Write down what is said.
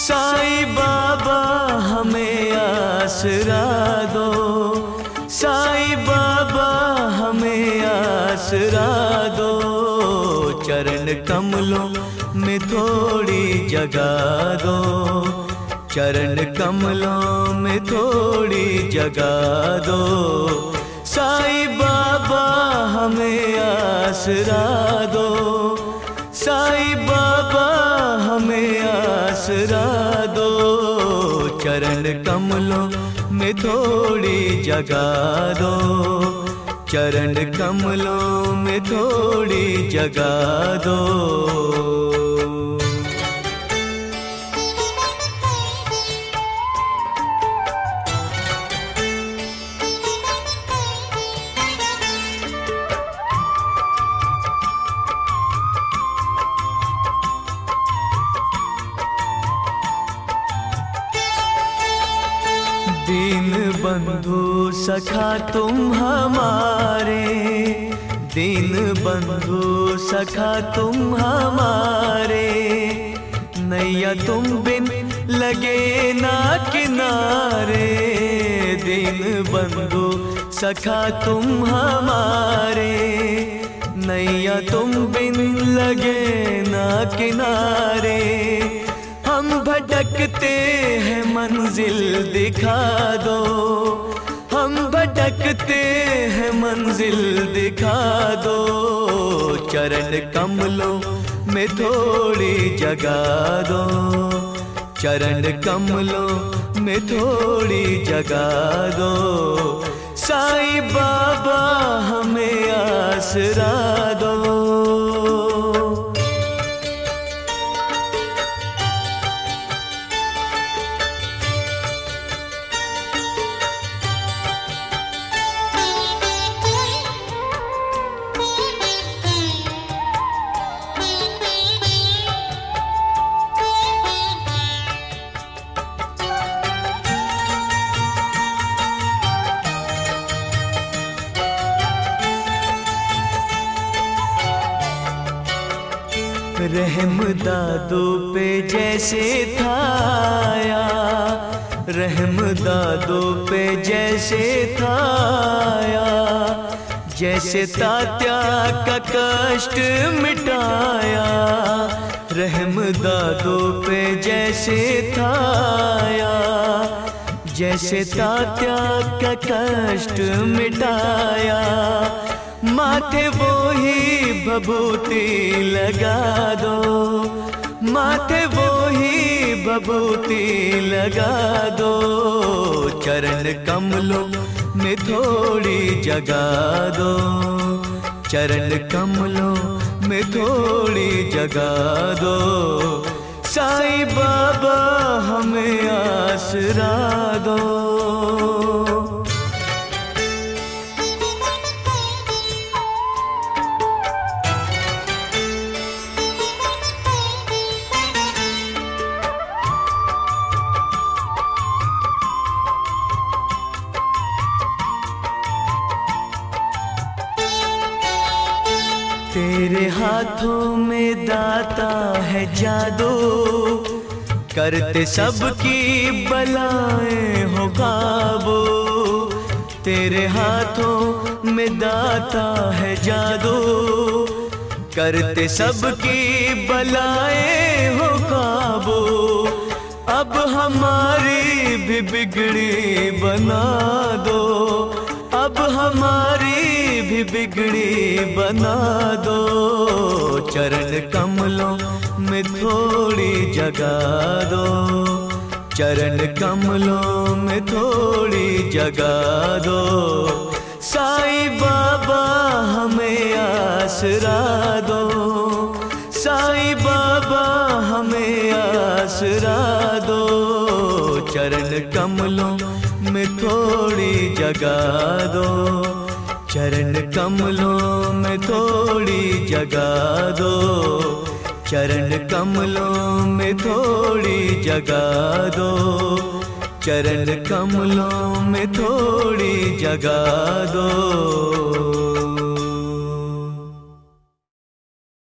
साईं बाबा हमें आसरा दो, साईं बाबा हमें आसरा दो। चरण कमलों में थोड़ी जगह दो, चरण कमलों में थोड़ी जगह दो। साईं बाबा हमें आसरा दो, साईं बाबा हमें आसरा दो। चरण कमलों में थोड़ी जगह दो, चरण कमलों में थोड़ी जगह दो। दीन बंधु सखा तुम हमारे, दीन बंधु सखा तुम हमारे। नैया तुम बिन लगे ना किनारे, दीन बंधु सखा तुम हमारे। नैया तुम बिन लगे ना किनारे। हम भटकते हैं मंजिल दिखा दो, हम भटकते हैं मंजिल दिखा दो। चरण कमलों में थोड़ी जगह दो, चरण कमलों में थोड़ी जगह दो। साईं बाबा हमें आसरा दो। रहम दादू पे जैसे था आया, रहम दादू पे जैसे था आया। जैसे तात्या का कष्ट मिटाया, रहम दादू पे जैसे था आया। जैसे तात्या का कष्ट मिटाया। माथे वो ही भभूति लगा दो, माथे वो ही भभूति लगा दो। चरण कमलों में थोड़ी जगह दो, चरण कमलों में थोड़ी जगह दो। साईं बाबा हमें आसरा दो। तेरे हाथों में दाता है जादू, करते सबकी बलाएं हो काबू। तेरे हाथों में दाता है जादू, करते सबकी बलाएं हो काबू। अब हमारी भी बिगड़ी बना दो, अब हमारी भी बिगड़ी बना दो। चरण कमलों में थोड़ी जगह दो, चरण कमलों में थोड़ी जगह दो। साईं बाबा हमें आसरा दो, साईं बाबा हमें आसरा दो। चरण कमलों में थोड़ी जगह दो, चरण कमलों में थोड़ी जगह दो। चरण कमलों में थोड़ी जगह दो, चरण कमलों में थोड़ी जगह दो।